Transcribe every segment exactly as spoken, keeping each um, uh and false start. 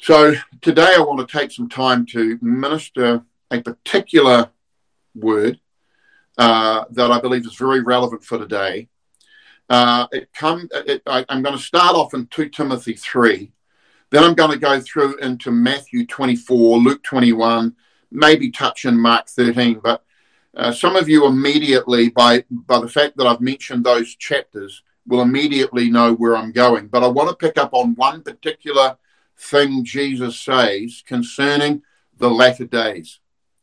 So today I want to take some time to minister a particular word uh, that I believe is very relevant for today. Uh, it come, it, I, I'm going to start off in Second Timothy three. Then I'm going to go through into Matthew twenty-four, Luke twenty-one, maybe touch in Mark thirteen. But uh, some of you immediately, by, by the fact that I've mentioned those chapters, will immediately know where I'm going. But I want to pick up on one particular thing Jesus says concerning the latter days.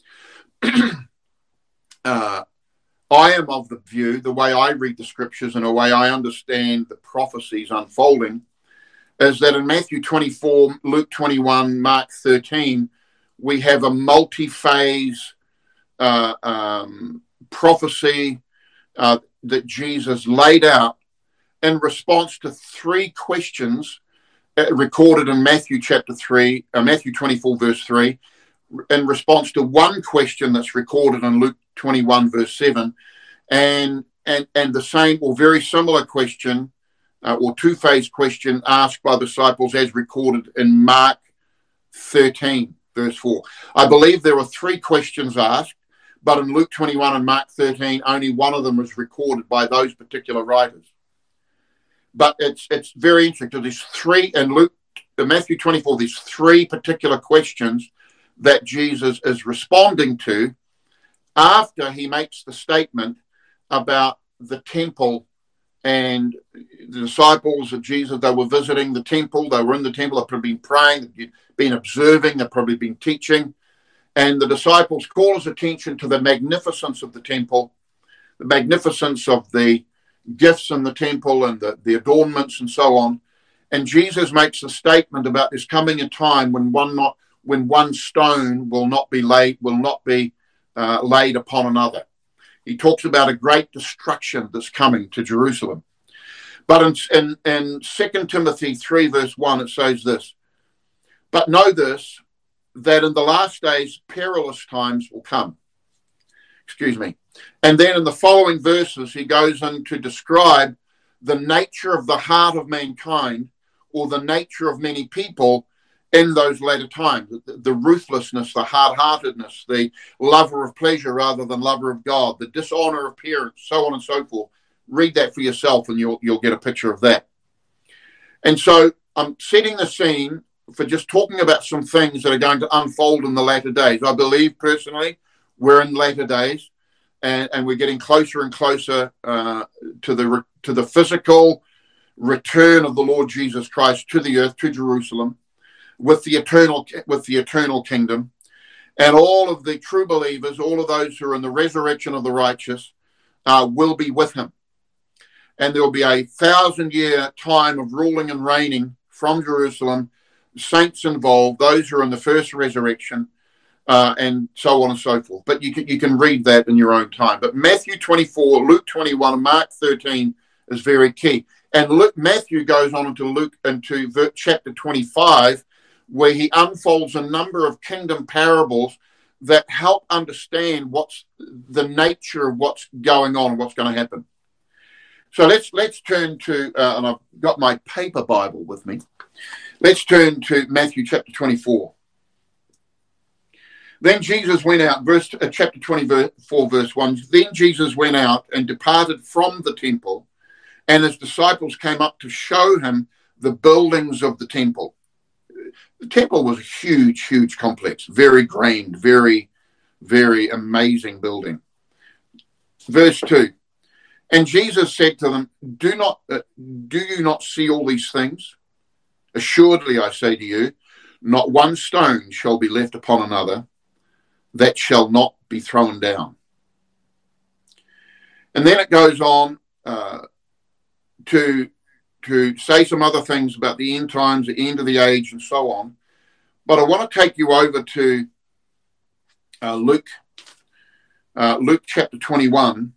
uh, I am of the view, the way I read the scriptures and the way I understand the prophecies unfolding, is that in Matthew twenty-four, Luke twenty-one, Mark thirteen, we have a multi-phase uh, um, prophecy uh, that Jesus laid out in response to three questions uh, recorded in Matthew chapter three, uh, Matthew twenty-four, verse three, in response to one question that's recorded in Luke twenty-one, verse seven, and and and the same or very similar question uh, or two-phase question asked by the disciples as recorded in Mark thirteen, verse four. I believe there were three questions asked, but in Luke twenty-one and Mark thirteen, only one of them was recorded by those particular writers. But it's it's very interesting. There's three, in Luke, in Matthew twenty-four, there's three particular questions that Jesus is responding to after he makes the statement about the temple and the disciples of Jesus. They were visiting the temple. They were in the temple. They've probably been praying, they've been observing, they've probably been teaching. And the disciples call his attention to the magnificence of the temple, the magnificence of the gifts in the temple and the, the adornments and so on. And Jesus makes a statement about there's coming a time when one not when one stone will not be laid will not be uh, laid upon another. He talks about a great destruction that's coming to Jerusalem. But in, in, in Second Timothy three, verse one, it says this: "But know this, that in the last days perilous times will come." Excuse me. And then in the following verses, he goes in to describe the nature of the heart of mankind, or the nature of many people in those latter times. The, the ruthlessness, the hard-heartedness, the lover of pleasure rather than lover of God, the dishonor of parents, so on and so forth. Read that for yourself and you'll, you'll get a picture of that. And so I'm setting the scene for just talking about some things that are going to unfold in the latter days. I believe personally we're in latter days. And, and we're getting closer and closer uh, to the to the physical return of the Lord Jesus Christ to the earth, to Jerusalem, with the eternal with the eternal kingdom, and all of the true believers, all of those who are in the resurrection of the righteous, uh, will be with him, and there will be a thousand-year time of ruling and reigning from Jerusalem. Saints involved, those who are in the first resurrection. Uh, and so on and so forth. But you can you can read that in your own time. But Matthew twenty-four, Luke twenty-one, and Mark thirteen is very key. And Luke, Matthew goes on into Luke into chapter twenty-five, where he unfolds a number of kingdom parables that help understand what's the nature of what's going on and what's going to happen. So let's let's turn to, uh, and I've got my paper Bible with me. Let's turn to Matthew chapter twenty-four. Then Jesus went out, verse uh, chapter twenty-four, verse one. Then Jesus went out and departed from the temple, and his disciples came up to show him the buildings of the temple. The temple was a huge, huge complex, very grand, very, very amazing building. Verse two. And Jesus said to them, "Do not, uh, do you not see all these things? Assuredly, I say to you, not one stone shall be left upon another that shall not be thrown down." And then it goes on uh, to, to say some other things about the end times, the end of the age, and so on. But I want to take you over to uh, Luke, uh, Luke chapter twenty-one,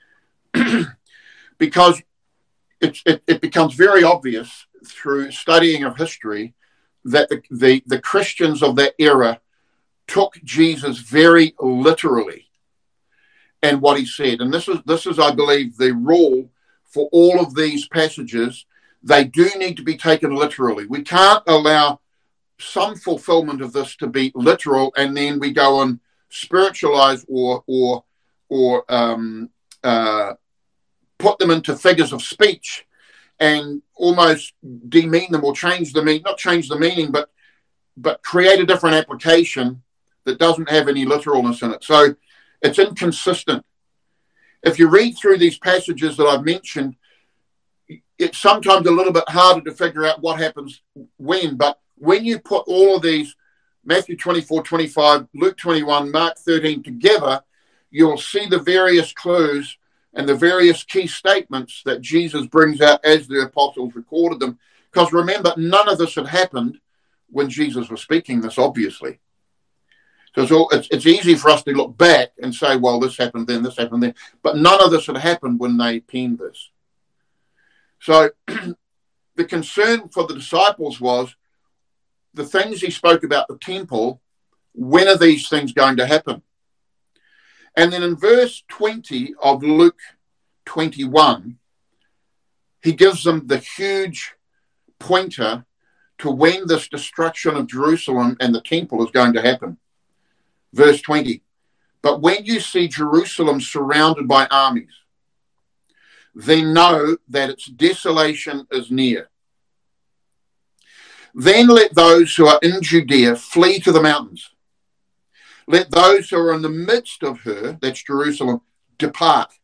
because it, it, it becomes very obvious through studying of history that the, the, the Christians of that era took Jesus very literally and what he said. And this is, this is, I believe, the rule for all of these passages. They do need to be taken literally. We can't allow some fulfillment of this to be literal, and then we go and spiritualize or or or um, uh, put them into figures of speech and almost demean them or change the meaning, not change the meaning, but but create a different application that doesn't have any literalness in it. So it's inconsistent. If you read through these passages that I've mentioned, it's sometimes a little bit harder to figure out what happens when, but when you put all of these, Matthew twenty-four, twenty-five, Luke twenty-one, Mark thirteen together, you'll see the various clues and the various key statements that Jesus brings out as the apostles recorded them. Because remember, none of this had happened when Jesus was speaking this, obviously. So it's, all, it's, it's easy for us to look back and say, well, this happened then, this happened then. But none of this had happened when they penned this. So the concern for the disciples was the things he spoke about the temple, when are these things going to happen? And then in verse twenty of Luke twenty-one, he gives them the huge pointer to when this destruction of Jerusalem and the temple is going to happen. Verse twenty, but when you see Jerusalem surrounded by armies, then know that its desolation is near. Then let those who are in Judea flee to the mountains. Let those who are in the midst of her, that's Jerusalem, depart.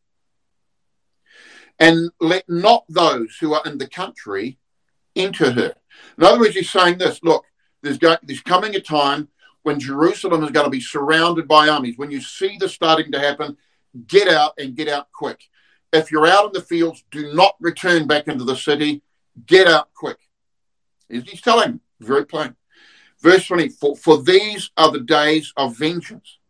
And let not those who are in the country enter her. In other words, he's saying this, look, there's, go, there's coming a time when Jerusalem is going to be surrounded by armies. When you see this starting to happen, get out and get out quick. If you're out in the fields, do not return back into the city. Get out quick. He's telling them, very plain. Verse twenty, for, for these are the days of vengeance,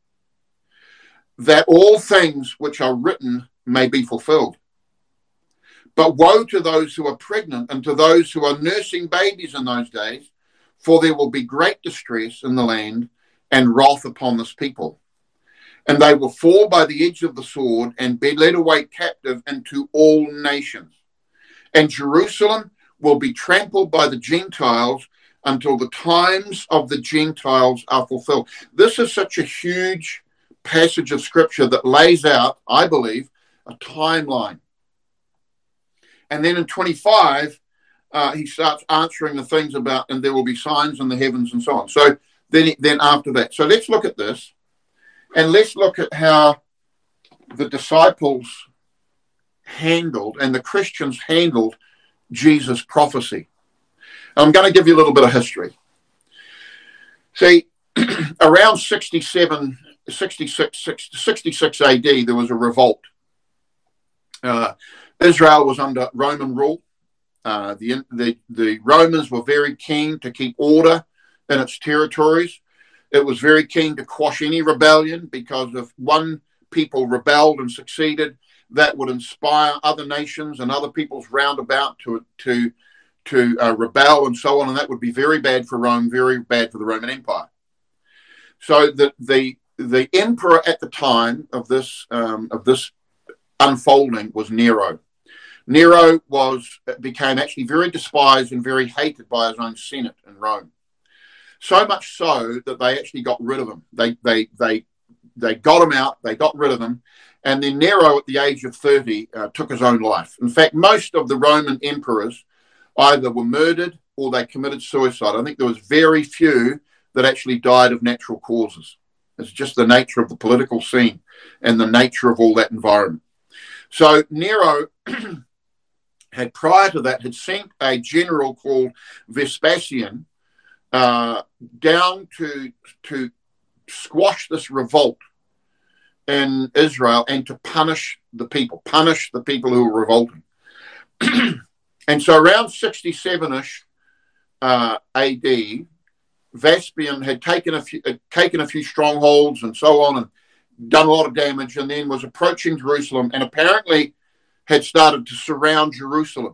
that all things which are written may be fulfilled. But woe to those who are pregnant and to those who are nursing babies in those days, for there will be great distress in the land and wrath upon this people. And they will fall by the edge of the sword and be led away captive into all nations. And Jerusalem will be trampled by the Gentiles until the times of the Gentiles are fulfilled. This is such a huge passage of scripture that lays out, I believe, a timeline. And then in twenty-five, uh, he starts answering the things about, and there will be signs in the heavens and so on. So then, then after that. So let's look at this, and let's look at how the disciples handled, and the Christians handled, Jesus' prophecy. I'm going to give you a little bit of history. See, around sixty-seven, sixty-six, sixty-six A D, there was a revolt. Uh, Israel was under Roman rule. Uh, the, the, the Romans were very keen to keep order in its territories. It was very keen to quash any rebellion, because if one people rebelled and succeeded, that would inspire other nations and other peoples round about to to to uh, rebel and so on, and that would be very bad for Rome, very bad for the Roman Empire. So the the the emperor at the time of this um, of this unfolding was Nero. Nero was became actually very despised and very hated by his own Senate in Rome. So much so that they actually got rid of him. They they they they got him out. They got rid of him. And then Nero, at the age of thirty, uh, took his own life. In fact, most of the Roman emperors either were murdered or they committed suicide. I think there was very few that actually died of natural causes. It's just the nature of the political scene and the nature of all that environment. So Nero had, prior to that, had sent a general called Vespasian uh, down to, to squash this revolt in Israel and to punish the people, punish the people who were revolting. And so around sixty-seven-ish uh, A D, Vespasian had taken a few, had taken a few strongholds and so on, and done a lot of damage, and then was approaching Jerusalem, and apparently had started to surround Jerusalem.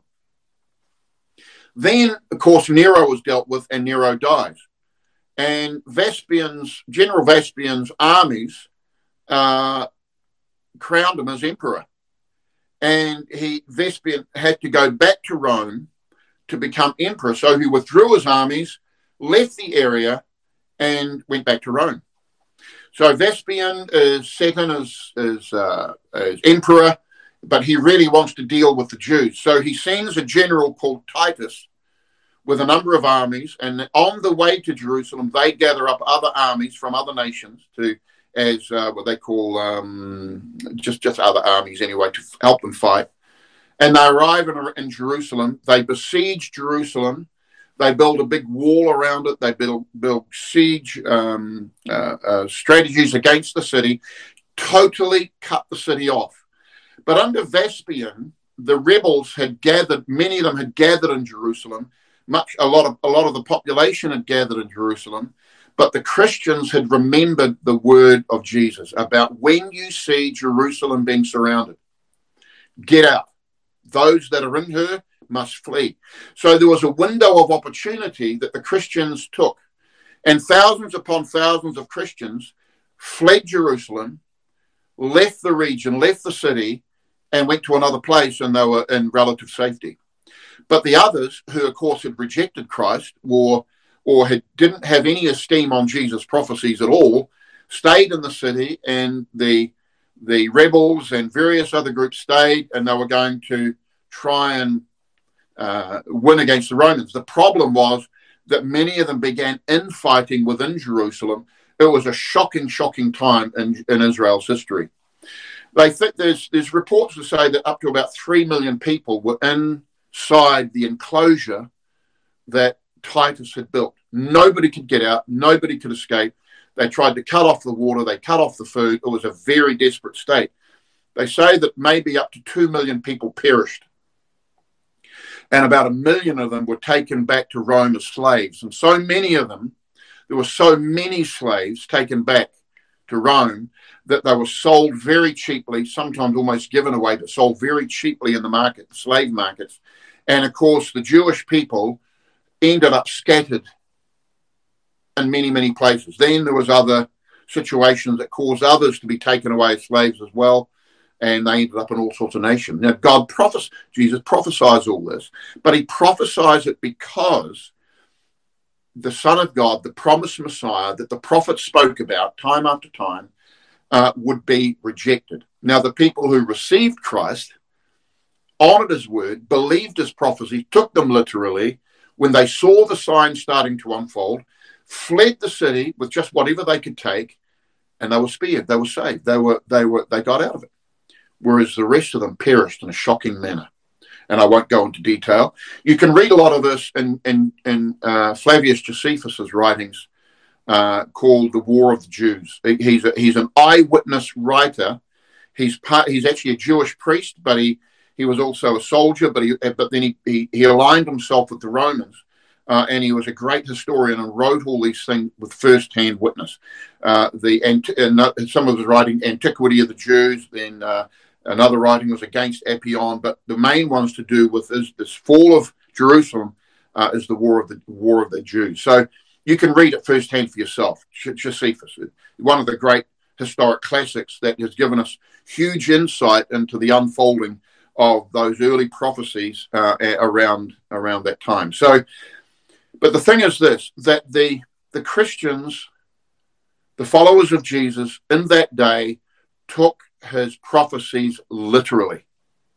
Then, of course, Nero was dealt with, and Nero dies. And Vespasian's, General Vespasian's armies uh, crowned him as emperor. And he, Vespasian had to go back to Rome to become emperor. So he withdrew his armies, left the area and went back to Rome. So Vespasian is set in as, as, uh, as emperor, but he really wants to deal with the Jews. So he sends a general called Titus with a number of armies, and on the way to Jerusalem, they gather up other armies from other nations to, as uh, what they call, um, just, just other armies anyway, to help them fight. And they arrive in, in Jerusalem. They besiege Jerusalem. They build a big wall around it. They build, build siege um, uh, uh, strategies against the city, totally cut the city off. But under Vespasian, the rebels had gathered, many of them had gathered in Jerusalem. Much, a lot of, a lot of the population had gathered in Jerusalem, but the Christians had remembered the word of Jesus about when you see Jerusalem being surrounded, get out. Those that are in her must flee. So there was a window of opportunity that the Christians took, and thousands upon thousands of Christians fled Jerusalem, left the region, left the city, and went to another place, and they were in relative safety. But the others, who of course had rejected Christ or, or had, didn't have any esteem on Jesus' prophecies at all, stayed in the city, and the the rebels and various other groups stayed, and they were going to try and uh, win against the Romans. The problem was that many of them began infighting within Jerusalem. It was a shocking, shocking time in, in Israel's history. They think there's there's reports to say that up to about three million people were inside the enclosure that Titus had built. Nobody could get out. Nobody could escape. They tried to cut off the water. They cut off the food. It was a very desperate state. They say that maybe up to two million people perished. And about a million of them were taken back to Rome as slaves. And so many of them, there were so many slaves taken back to Rome that they were sold very cheaply, sometimes almost given away, but sold very cheaply in the market, the slave markets. And of course, the Jewish people ended up scattered in many, many places. Then there was other situations that caused others to be taken away as slaves as well, and they ended up in all sorts of nations. Now, God prophes- Jesus prophesies all this, but he prophesies it because the Son of God, the promised Messiah that the prophets spoke about time after time, uh, would be rejected. Now, the people who received Christ honored his word, believed his prophecy, took them literally. When they saw the signs starting to unfold, fled the city with just whatever they could take, and they were spared. They were saved. They were, they were, they got out of it. Whereas the rest of them perished in a shocking manner. And I won't go into detail. You can read a lot of this in, in, in uh, Flavius Josephus's writings uh, called The War of the Jews. He's, a, he's an eyewitness writer. He's part, he's actually a Jewish priest, but he, he was also a soldier, but, he, but then he, he, he aligned himself with the Romans. Uh, and he was a great historian and wrote all these things with first-hand witness. Uh, the and uh, some of his writing, Antiquity of the Jews, then uh, another writing was Against Apion, but the main ones to do with this, this fall of Jerusalem uh, is the War of the War of the Jews. So you can read it first-hand for yourself. Josephus, one of the great historic classics that has given us huge insight into the unfolding of those early prophecies uh, around around that time. So. But the thing is this, that the, the Christians, the followers of Jesus in that day, took his prophecies literally.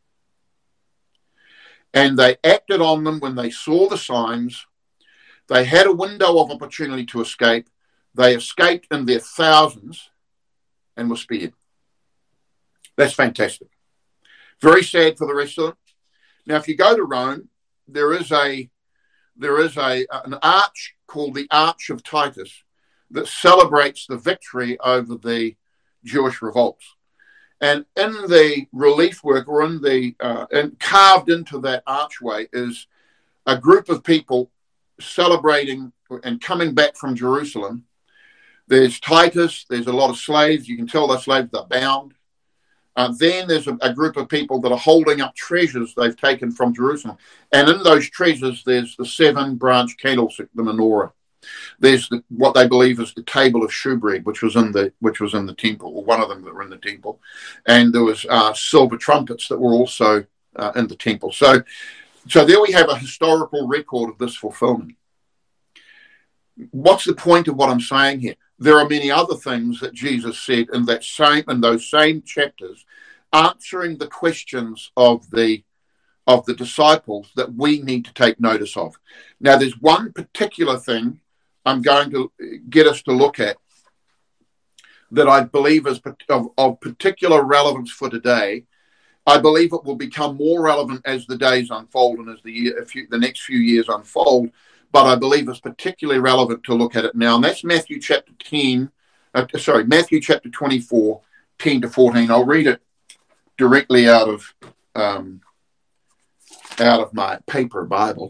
And they acted on them when they saw the signs. They had a window of opportunity to escape. They escaped in their thousands and were spared. That's fantastic. Very sad for the rest of them. Now, if you go to Rome, there is a There is a an arch called the Arch of Titus that celebrates the victory over the Jewish revolts. And in the relief work, or in the uh, and carved into that archway, is a group of people celebrating and coming back from Jerusalem. There's Titus. There's a lot of slaves. You can tell they're slaves. They're bound. Uh, then there's a, a group of people that are holding up treasures they've taken from Jerusalem. And in those treasures, there's the seven-branch candlestick, the menorah. There's the, what they believe is the table of shewbread, which was in the which was in the temple, or one of them that were in the temple. And there was uh, silver trumpets that were also uh, in the temple. So, so there we have a historical record of this fulfillment. what's the point of what I'm saying here? There are many other things that Jesus said in that same in those same chapters, answering the questions of the of the disciples that we need to take notice of. Now, there's one particular thing I'm going to get us to look at that I believe is of, of particular relevance for today. I believe it will become more relevant as the days unfold and as the year, a few, the next few years unfold. But I believe it's particularly relevant to look at it now, and that's Matthew chapter ten. Uh, sorry, Matthew chapter twenty-four, ten to fourteen. I'll read it directly out of um, out of my paper Bible.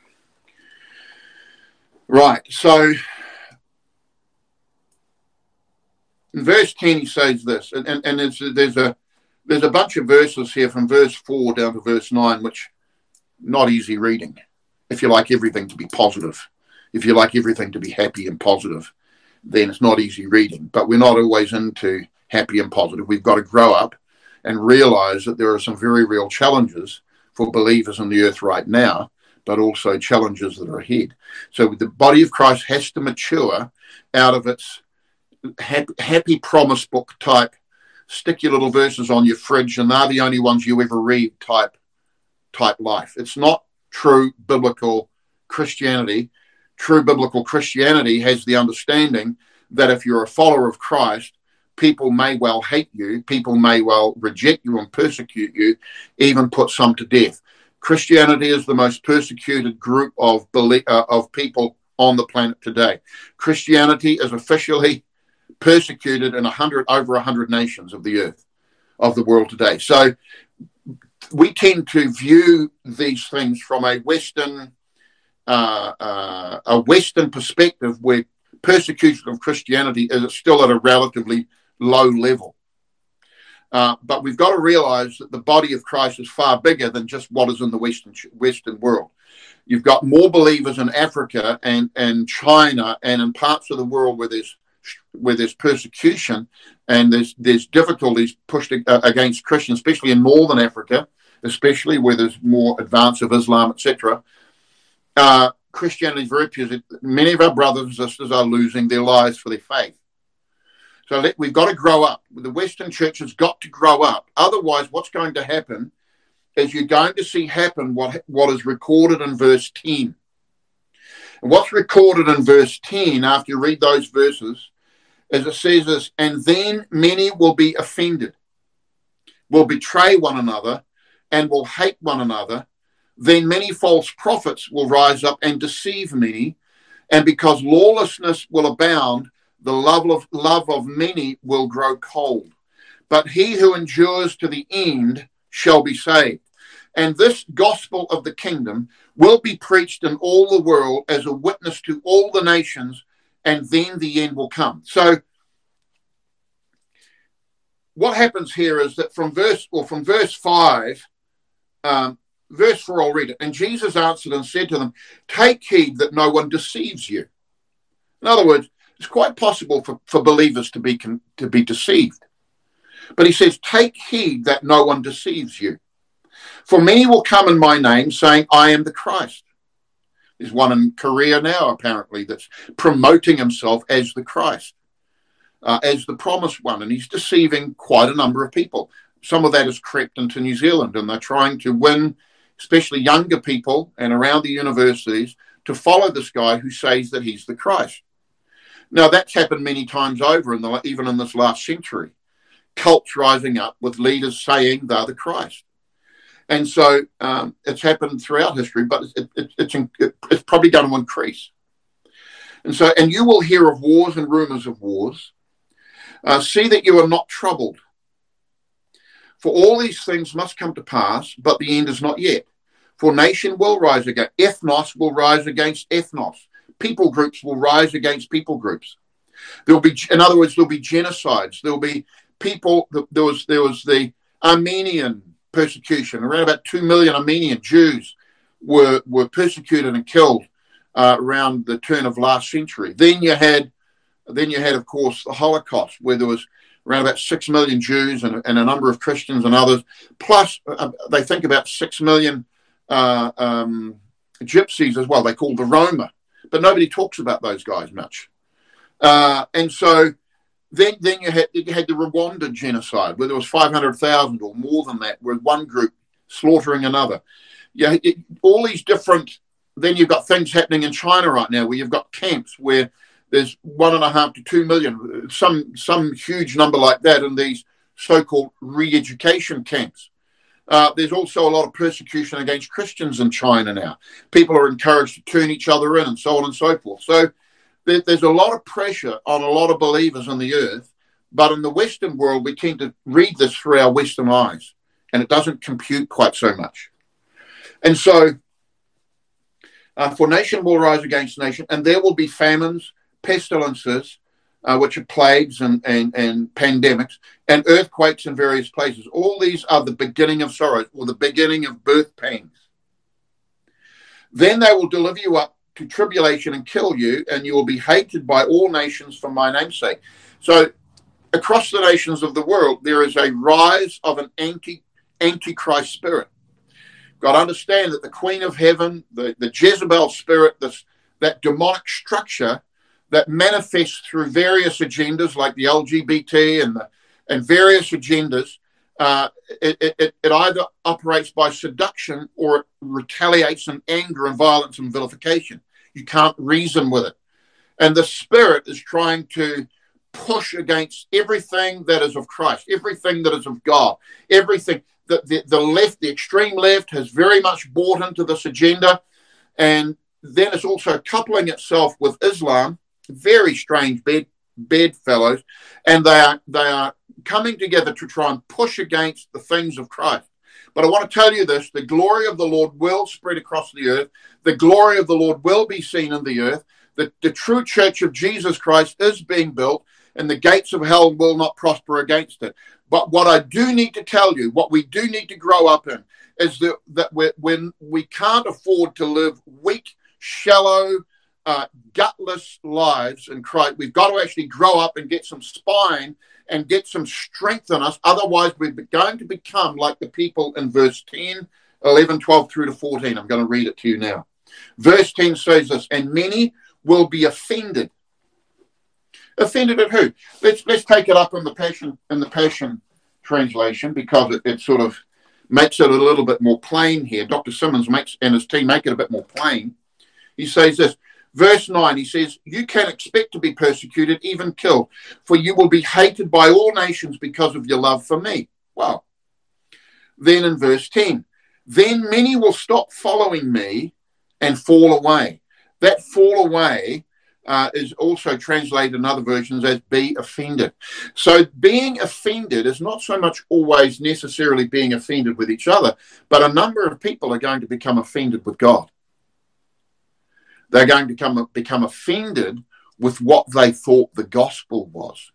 Right. So, in verse ten, he says this, and and, and there's, there's a there's a bunch of verses here from verse four down to verse nine, which not easy reading. If you like everything to be positive, if you like everything to be happy and positive, then it's not easy reading. But we're not always into happy and positive. We've got to grow up and realize that there are some very real challenges for believers on the earth right now, but also challenges that are ahead. So the body of Christ has to mature out of its happy, happy promise book type, stick your little verses on your fridge and they're the only ones you ever read type, type life. It's not true biblical Christianity. True biblical Christianity has the understanding that if you're a follower of Christ, people may well hate you, people may well reject you and persecute you, even put some to death. Christianity is the most persecuted group of belief, uh, of people on the planet today. Christianity is officially persecuted in a hundred over a hundred nations of the earth, of the world today. So we tend to view these things from a Western, uh, uh, a Western perspective, where persecution of Christianity is still at a relatively low level. Uh, but we've got to realize that the body of Christ is far bigger than just what is in the Western Western world. You've got more believers in Africa and, and China and in parts of the world where there's where there's persecution and there's there's difficulties pushed against Christians, especially in northern Africa, especially where there's more advance of Islam, et cetera. Uh, Christianity is very pure. Many of our brothers and sisters are losing their lives for their faith. So let, we've got to grow up. The Western church has got to grow up. Otherwise, what's going to happen is you're going to see happen what, what is recorded in verse ten. And what's recorded in verse ten, after you read those verses, as it says this, and then many will be offended, will betray one another, and will hate one another. Then many false prophets will rise up and deceive many, and because lawlessness will abound, the love of, love of many will grow cold. But he who endures to the end shall be saved. And this gospel of the kingdom will be preached in all the world as a witness to all the nations, and then the end will come. So what happens here is that from verse or from verse five, um, verse four, I'll read it. And Jesus answered and said to them, take heed that no one deceives you. In other words, it's quite possible for, for believers to be to be deceived. But he says, take heed that no one deceives you. For many will come in my name, saying, I am the Christ. There's one in Korea now, apparently, that's promoting himself as the Christ, uh, as the promised one, and he's deceiving quite a number of people. Some of that has crept into New Zealand, and they're trying to win, especially younger people and around the universities, to follow this guy who says that he's the Christ. Now, that's happened many times over, in the, even in this last century. Cults rising up with leaders saying they're the Christ. And so um, it's happened throughout history, but it, it, it's, it, it's probably going to increase. And so, and you will hear of wars and rumors of wars. Uh, see that you are not troubled. For all these things must come to pass, but the end is not yet. For nation will rise against, ethnos will rise against ethnos. People groups will rise against people groups. There'll be, in other words, there'll be genocides. There'll be people, there was, there was the Armenian persecution. Around about two million Armenian Jews were, were persecuted and killed uh, around the turn of last century. Then you had, then you had, of course, the Holocaust, where there was around about six million Jews and, and a number of Christians and others. Plus, uh, they think about six million uh, um, gypsies as well. They call the Roma. but nobody talks about those guys much. Uh, and so then, then you had you had the Rwanda genocide, where there was five hundred thousand or more than that, with one group slaughtering another. Yeah, it, all these different. Then you've got things happening in China right now, where you've got camps where there's one and a half to two million, some some huge number like that, in these so-called re-education camps. Uh, there's also a lot of persecution against Christians in China now. People are encouraged to turn each other in and so on and so forth. So there, there's a lot of pressure on a lot of believers on the earth, but in the Western world, we tend to read this through our Western eyes, and it doesn't compute quite so much. And so, uh, for nation will rise against nation, and there will be famines, pestilences, Uh, which are plagues and, and, and pandemics, and earthquakes in various places. All these are the beginning of sorrows, or the beginning of birth pains. Then they will deliver you up to tribulation and kill you, and you will be hated by all nations for my name's sake. So across the nations of the world, there is a rise of an anti, antichrist spirit. Got to understand that the Queen of Heaven, the, the Jezebel spirit, this, that demonic structure that manifests through various agendas like the L G B T and the, and various agendas, uh, it, it, it either operates by seduction or it retaliates in anger and violence and vilification. You can't reason with it. And the spirit is trying to push against everything that is of Christ, everything that is of God, everything. The, the, the left, the extreme left, has very much bought into this agenda. And then it's also coupling itself with Islam. Very strange bed bedfellows, and they are they are coming together to try and push against the things of Christ. But I want to tell you this: the glory of the Lord will spread across the earth. The glory of the Lord will be seen in the earth. The, the true church of Jesus Christ is being built, and the gates of hell will not prosper against it. But what I do need to tell you, what we do need to grow up in, is that that we're, when we can't afford to live weak, shallow, Uh, gutless lives in Christ. We've got to actually grow up and get some spine and get some strength in us. Otherwise, we're going to become like the people in verse ten, eleven, twelve through to fourteen. I'm going to read it to you now. Verse ten says this, and many will be offended. Offended at who? Let's let's take it up in the Passion in the Passion translation, because it, it sort of makes it a little bit more plain here. Doctor Simmons makes and his team make it a bit more plain. He says this. Verse nine, he says, you can expect to be persecuted, even killed, for you will be hated by all nations because of your love for me. Wow. Then in verse ten, then many will stop following me and fall away. That fall away uh, is also translated in other versions as be offended. So being offended is not so much always necessarily being offended with each other, but a number of people are going to become offended with God. They're going to become, become offended with what they thought the gospel was.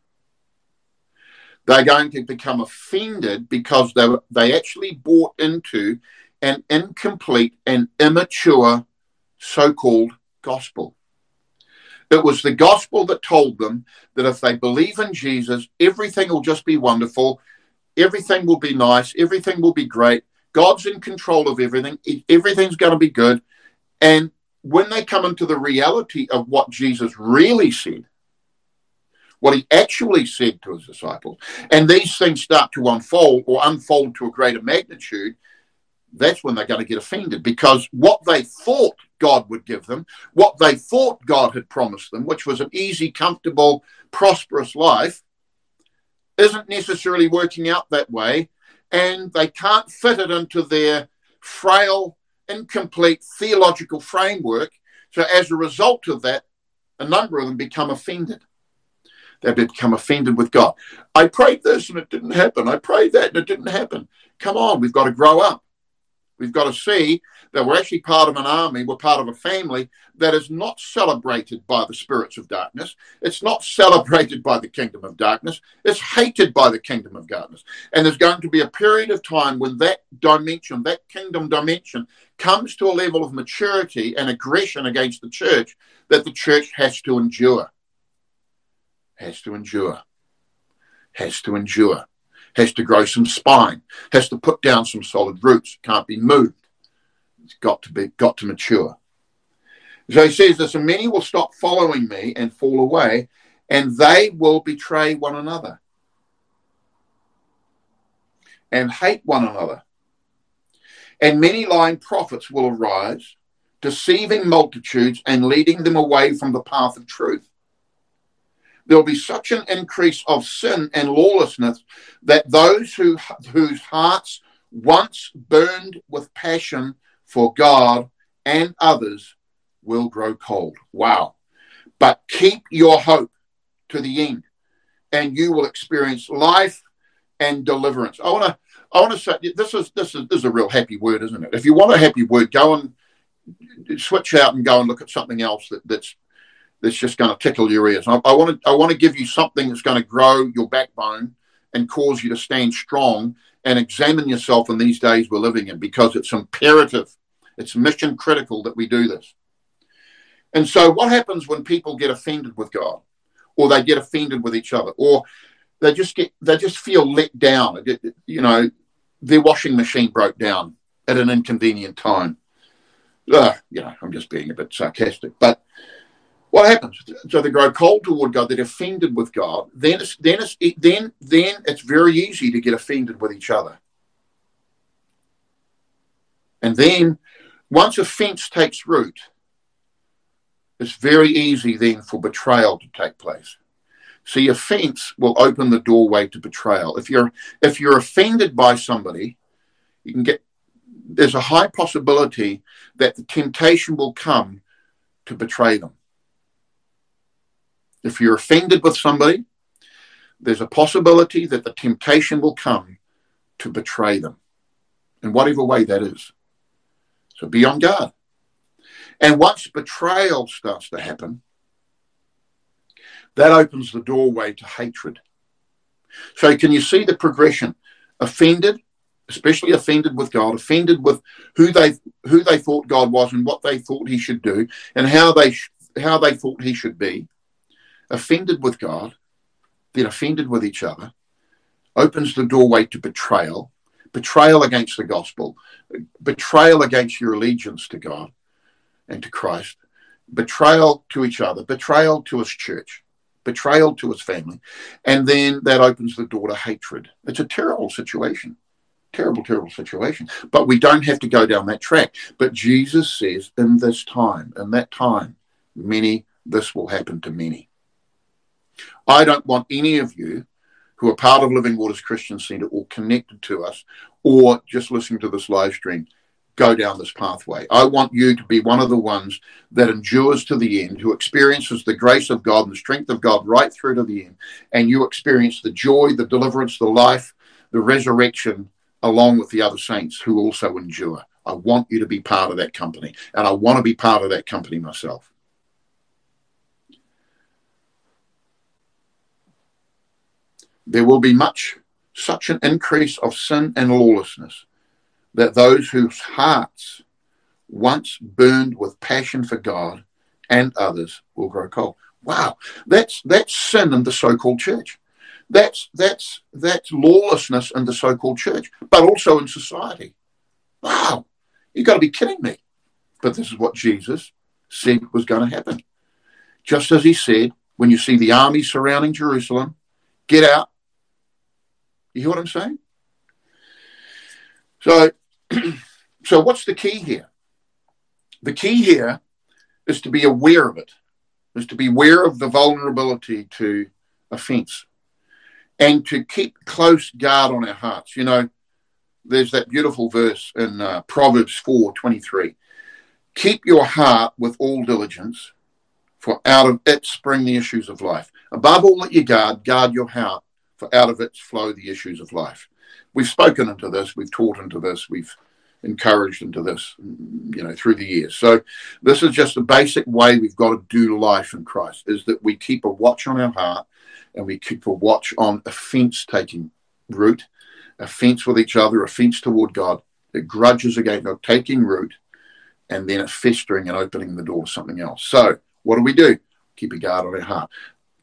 They're going to become offended because they, they actually bought into an incomplete and immature so-called gospel. It was the gospel that told them that if they believe in Jesus, everything will just be wonderful, everything will be nice, everything will be great, God's in control of everything, everything's going to be good. And when they come into the reality of what Jesus really said, what he actually said to his disciples, and these things start to unfold or unfold to a greater magnitude, that's when they're going to get offended, because what they thought God would give them, what they thought God had promised them, which was an easy, comfortable, prosperous life, isn't necessarily working out that way, and they can't fit it into their frail, incomplete theological framework. So as a result of that, a number of them become offended. They become offended with God. I prayed this and it didn't happen. I prayed that and it didn't happen. Come on, we've got to grow up. We've got to see that we're actually part of an army, we're part of a family that is not celebrated by the spirits of darkness. It's not celebrated by the kingdom of darkness. It's hated by the kingdom of darkness. And there's going to be a period of time when that dimension, that kingdom dimension, comes to a level of maturity and aggression against the church that the church has to endure. Has to endure. Has to endure. Has to grow some spine, has to put down some solid roots, can't be moved. It's got to be, got to mature. So he says this, and many will stop following me and fall away, and they will betray one another and hate one another. And many lying prophets will arise, deceiving multitudes and leading them away from the path of truth. There will be such an increase of sin and lawlessness that those who, whose hearts once burned with passion for God and others will grow cold. Wow. But keep your hope to the end, and you will experience life and deliverance. I want to I want to say this is this is this is a real happy word, isn't it? If you want a happy word, go and switch out and go and look at something else that, that's that's just going to tickle your ears. I, I want to I want to give you something that's going to grow your backbone and cause you to stand strong and examine yourself in these days we're living in, because it's imperative, it's mission critical that we do this. And so what happens when people get offended with God, or they get offended with each other, or they just get they just feel let down? You know, their washing machine broke down at an inconvenient time. Uh, you know, I'm just being a bit sarcastic, but what happens? So they grow cold toward God. They're offended with God. Then it's then it's then then it's very easy to get offended with each other. And then once offense takes root, it's very easy then for betrayal to take place. See, offense will open the doorway to betrayal. If you're if you're offended by somebody, you can get there's a high possibility that the temptation will come to betray them. If you're offended with somebody, there's a possibility that the temptation will come to betray them, in whatever way that is. So be on guard. And once betrayal starts to happen, that opens the doorway to hatred. So can you see the progression? Offended, especially offended with God, offended with who they who they thought God was and what they thought he should do and how they how they thought he should be. Offended with God, then offended with each other, opens the doorway to betrayal, betrayal against the gospel, betrayal against your allegiance to God and to Christ, betrayal to each other, betrayal to his church, betrayal to his family, and then that opens the door to hatred. It's a terrible situation. Terrible, terrible situation. But we don't have to go down that track. But Jesus says, in this time, in that time, many, this will happen to many. I don't want any of you who are part of Living Waters Christian Centre or connected to us or just listening to this live stream go down this pathway. I want you to be one of the ones that endures to the end, who experiences the grace of God and the strength of God right through to the end, and you experience the joy, the deliverance, the life, the resurrection along with the other saints who also endure. I want you to be part of that company, and I want to be part of that company myself. There will be much, such an increase of sin and lawlessness that those whose hearts once burned with passion for God and others will grow cold. Wow, that's that's sin in the so-called church. That's that's that's lawlessness in the so-called church, but also in society. Wow, you've got to be kidding me. But this is what Jesus said was going to happen. Just as he said, when you see the army surrounding Jerusalem, get out. You hear what I'm saying? So, so what's the key here? The key here is to be aware of it, is to be aware of the vulnerability to offense and to keep close guard on our hearts. You know, there's that beautiful verse in uh, Proverbs four twenty-three. Keep your heart with all diligence, for out of it spring the issues of life. Above all that you guard, guard your heart, for out of it flow the issues of life. We've spoken into this, we've taught into this, we've encouraged into this, you know, through the years. So this is just a basic way we've got to do life in Christ, is that we keep a watch on our heart and we keep a watch on offense taking root, offense with each other, offense toward God, the grudges against God taking root, and then it festering and opening the door to something else. So what do we do? Keep a guard on our heart.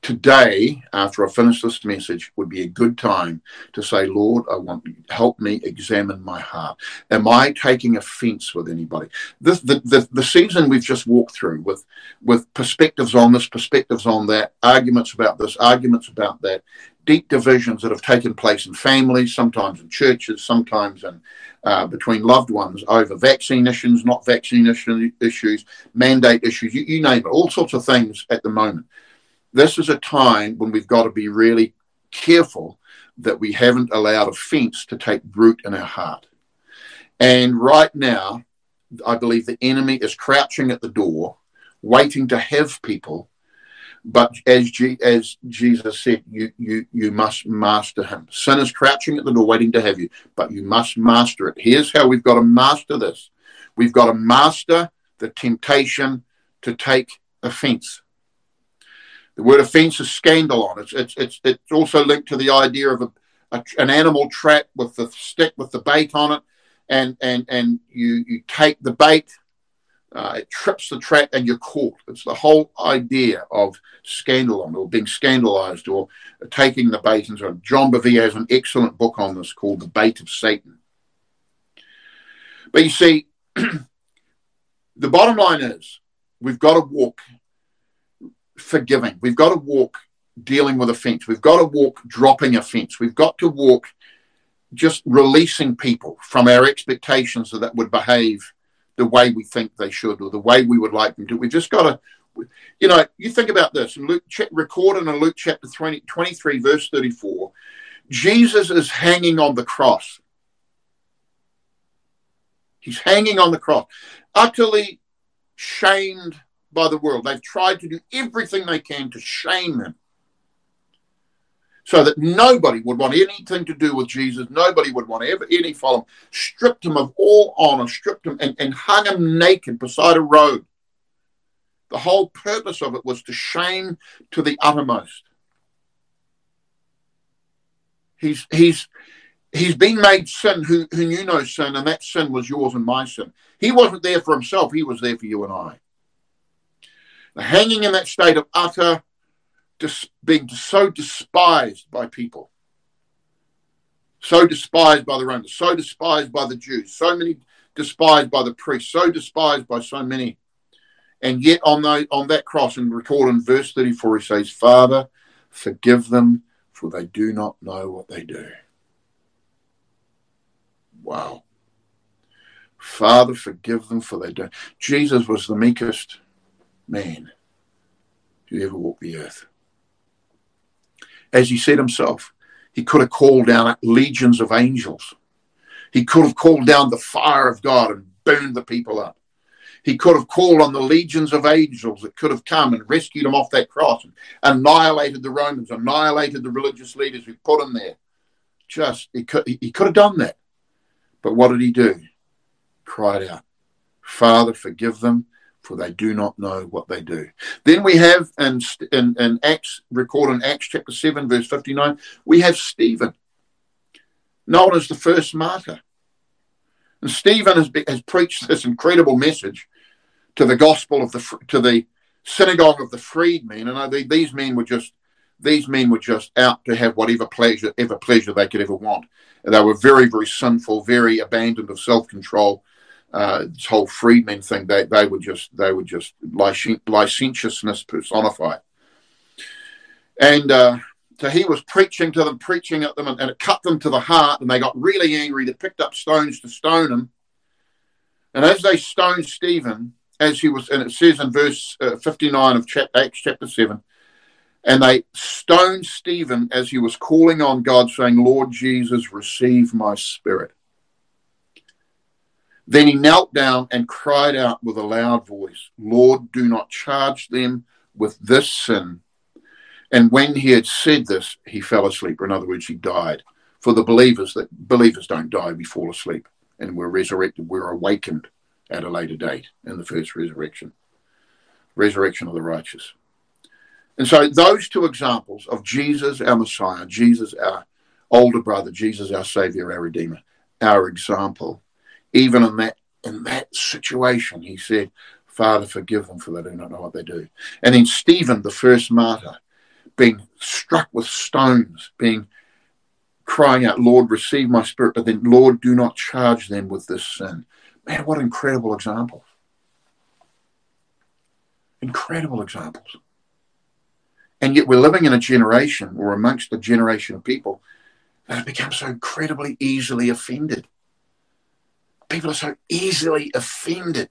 today, after I finish this message, would be a good time to say, Lord, I want you to help me examine my heart. Am I taking offense with anybody? This, the, the, the season we've just walked through with, with perspectives on this, perspectives on that, arguments about this, arguments about that, deep divisions that have taken place in families, sometimes in churches, sometimes in uh, between loved ones over vaccine issues, not vaccine issue, issues, mandate issues, you, you name it, all sorts of things at the moment. This is a time when we've got to be really careful that we haven't allowed offense to take root in our heart. And right now, I believe the enemy is crouching at the door, waiting to have people. But as, G, as Jesus said, you, you, you must master him. Sin is crouching at the door, waiting to have you, but you must master it. Here's how we've got to master this. We've got to master the temptation to take offense. The word offense is scandalon. It's, it's, it's, it's also linked to the idea of a, a, an animal trap with the stick with the bait on it, and, and, and you, you take the bait, uh, it trips the trap, and you're caught. It's the whole idea of scandalon, or being scandalized, or taking the bait. And so John Bevere has an excellent book on this called The Bait of Satan. But you see, the bottom line is we've got to walk forgiving. We've got to walk dealing with offense. We've got to walk dropping offense. We've got to walk just releasing people from our expectations that would behave the way we think they should, or the way we would like them to. We've just got to, you know, you think about this. In Luke, recorded in Luke chapter twenty, twenty-three, verse thirty-four, Jesus is hanging on the cross. He's hanging on the cross, utterly shamed by the world. They've tried to do everything they can to shame him so that nobody would want anything to do with Jesus. Nobody would want to ever any follow him. Stripped him of all honor, stripped him and, and hung him naked beside a road. The whole purpose of it was to shame to the uttermost. He's he's he's been made sin who, who knew no sin, and that sin was yours and my sin. He wasn't there for himself. He was there for you and I. Hanging in that state of utter, dis- being so despised by people, so despised by the Romans, so despised by the Jews, so many despised by the priests, so despised by so many. And yet on, the, on that cross, and recorded in verse thirty-four, he says, Father, forgive them, for they do not know what they do. Wow. Father, forgive them, for they don't. Jesus was the meekest man who ever walked the earth. As he said himself, he could have called down legions of angels. He could have called down the fire of God and burned the people up. He could have called on the legions of angels that could have come and rescued him off that cross and annihilated the Romans, annihilated the religious leaders who put him there. Just, he could, he could have done that. But what did he do? Cried out, Father, forgive them, for they do not know what they do. Then we have in, in, in Acts, recorded in Acts chapter seven, verse fifty-nine, we have Stephen, known as the first martyr. And Stephen has, has preached this incredible message to the gospel of the, to the synagogue of the freedmen. And they, these men were just, these men were just out to have whatever pleasure, ever pleasure they could ever want. And they were very, very sinful, very abandoned of self-control. Uh, this whole freedmen thing, they, they were just they were just licen- licentiousness personified. And uh, so he was preaching to them, preaching at them, and, and it cut them to the heart, and they got really angry. They picked up stones to stone him. And as they stoned Stephen, as he was, and it says in verse uh, fifty-nine of chapter, Acts chapter seven, and they stoned Stephen as he was calling on God, saying, Lord Jesus, receive my spirit. Then he knelt down and cried out with a loud voice, Lord, do not charge them with this sin. And when he had said this, he fell asleep. Or in other words, he died. For the believers, that believers don't die, we fall asleep. And we're resurrected, we're awakened at a later date in the first resurrection. Resurrection of the righteous. And so those two examples of Jesus, our Messiah, Jesus, our older brother, Jesus, our Savior, our Redeemer, our example, even in that in that situation, he said, Father, forgive them, for they do not know what they do. And then Stephen, the first martyr, being struck with stones, being crying out, Lord, receive my spirit, but then, Lord, do not charge them with this sin. Man, what incredible examples. Incredible examples. And yet we're living in a generation, or amongst a generation of people, that have become so incredibly easily offended. People are so easily offended.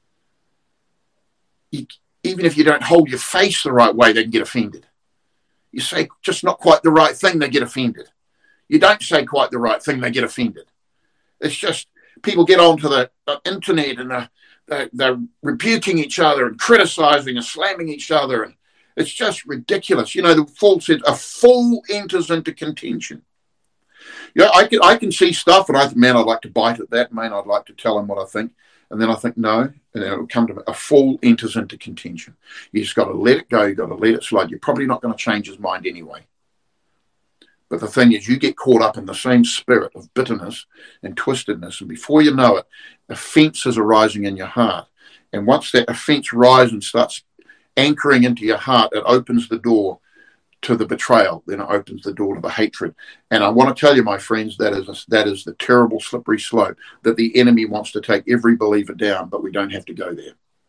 You, even if you don't hold your face the right way, they can get offended. You say just not quite the right thing, they get offended. You don't say quite the right thing, they get offended. It's just people get onto the, the internet and they're, they're, they're rebuking each other and criticizing and slamming each other. And it's just ridiculous. You know, the Paul said, a fool enters into contention. Yeah, I can I can see stuff, and I think, man, I'd like to bite at that. Man, I'd like to tell him what I think. And then I think, no. And then it'll come to me. A fool enters into contention. You just got to let it go. You've got to let it slide. You're probably not going to change his mind anyway. But the thing is, you get caught up in the same spirit of bitterness and twistedness. And before you know it, offense is arising in your heart. And once that offense rises and starts anchoring into your heart, it opens the door to the betrayal. Then it opens the door to the hatred. And I want to tell you, my friends, that is a, that is the terrible slippery slope that the enemy wants to take every believer down, but we don't have to go there.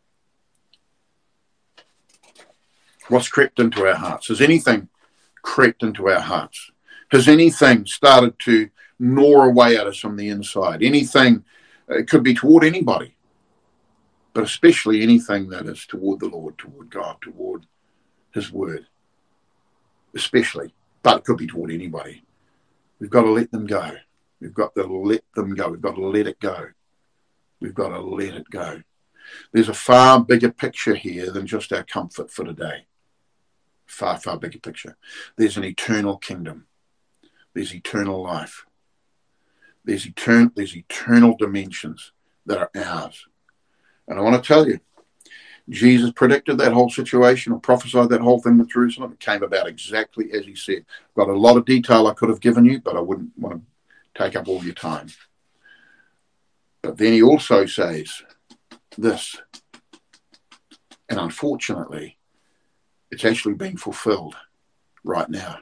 What's crept into our hearts? Has anything crept into our hearts? Has anything started to gnaw away at us from the inside? Anything, it could be toward anybody, but especially anything that is toward the Lord, toward God, toward his word. Especially, but it could be toward anybody. We've got to let them go. We've got to let them go. We've got to let it go. We've got to let it go. There's a far bigger picture here than just our comfort for today. Far, far bigger picture. There's an eternal kingdom. There's eternal life. There's eternal, there's eternal dimensions that are ours. And I want to tell you, Jesus predicted that whole situation or prophesied that whole thing with Jerusalem. It came about exactly as he said. Got a lot of detail I could have given you, but I wouldn't want to take up all your time. But then he also says this, and unfortunately, it's actually being fulfilled right now.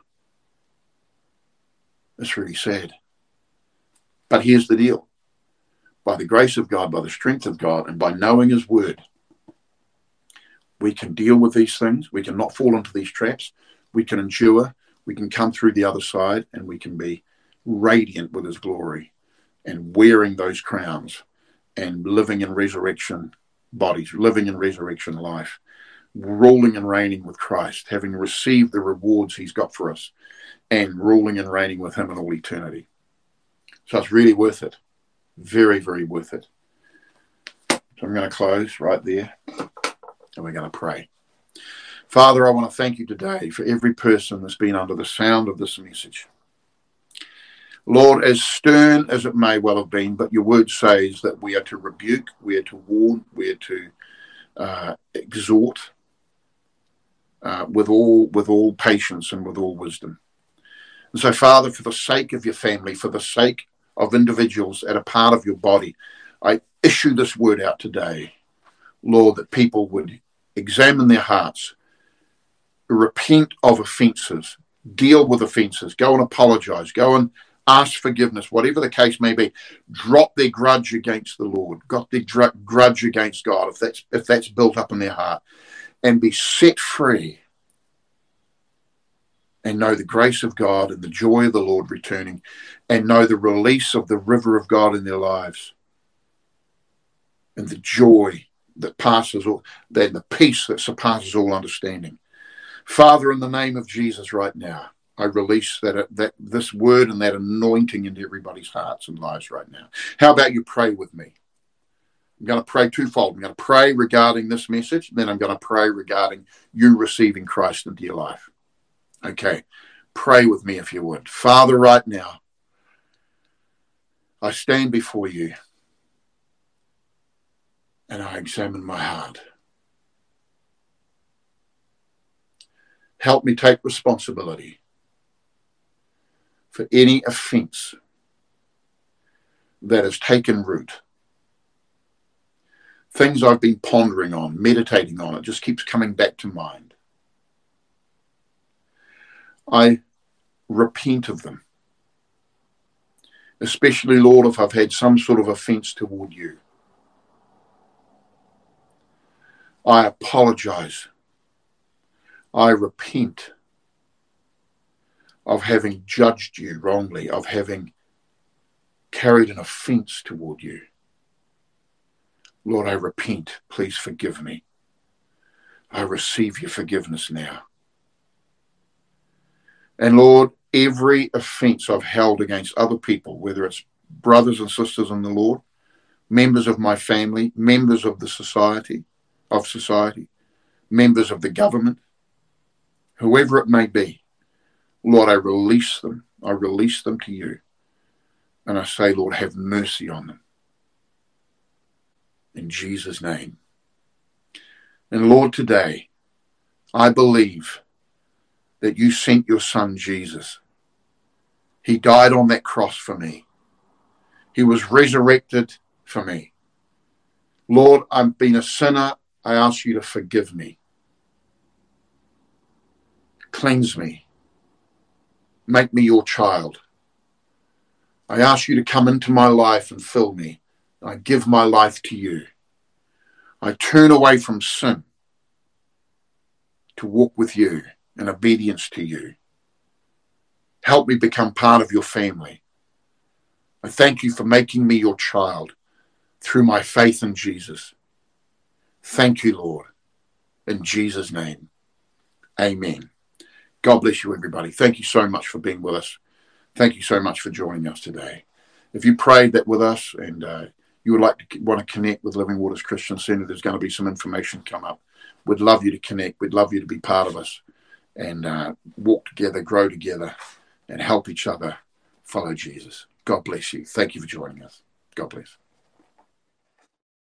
It's really sad. But here's the deal. By the grace of God, by the strength of God, and by knowing his word, we can deal with these things. We can not fall into these traps. We can endure. We can come through the other side, and we can be radiant with his glory and wearing those crowns and living in resurrection bodies, living in resurrection life, ruling and reigning with Christ, having received the rewards he's got for us, and ruling and reigning with him in all eternity. So it's really worth it. Very, very worth it. So I'm going to close right there. And we're going to pray. Father, I want to thank you today for every person that's been under the sound of this message. Lord, as stern as it may well have been, but your word says that we are to rebuke, we are to warn, we are to uh, exhort uh, with all with all patience and with all wisdom. And so, Father, for the sake of your family, for the sake of individuals that are part of your body, I issue this word out today, Lord, that people would examine their hearts, repent of offences, deal with offences, go and apologise, go and ask forgiveness, whatever the case may be. Drop their grudge against the Lord, got their dr- grudge against God, if that's if that's built up in their heart, and be set free and know the grace of God and the joy of the Lord returning, and know the release of the river of God in their lives, and the joy that passes all, then the peace that surpasses all understanding. Father, in the name of Jesus right now, I release that that this word and that anointing into everybody's hearts and lives right now. How about you pray with me? I'm going to pray twofold. I'm going to pray regarding this message, then I'm going to pray regarding you receiving Christ into your life. Okay, pray with me if you would. Father, right now, I stand before you and I examine my heart. Help me take responsibility for any offense that has taken root. Things I've been pondering on, meditating on, it just keeps coming back to mind. I repent of them. Especially, Lord, if I've had some sort of offense toward you. I apologize. I repent of having judged you wrongly, of having carried an offense toward you. Lord, I repent. Please forgive me. I receive your forgiveness now. And Lord, every offense I've held against other people, whether it's brothers and sisters in the Lord, members of my family, members of the society, of society, members of the government, whoever it may be, Lord, I release them. I release them to you. And I say, Lord, have mercy on them. In Jesus' name. And Lord, today, I believe that you sent your son, Jesus. He died on that cross for me. He was resurrected for me. Lord, I've been a sinner. I ask you to forgive me. Cleanse me. Make me your child. I ask you to come into my life and fill me. I give my life to you. I turn away from sin to walk with you in obedience to you. Help me become part of your family. I thank you for making me your child through my faith in Jesus. Thank you, Lord. In Jesus' name, amen. God bless you, everybody. Thank you so much for being with us. Thank you so much for joining us today. If you prayed that with us and uh, you would like to want to connect with Living Waters Christian Centre, there's going to be some information come up. We'd love you to connect. We'd love you to be part of us and uh, walk together, grow together, and help each other follow Jesus. God bless you. Thank you for joining us. God bless.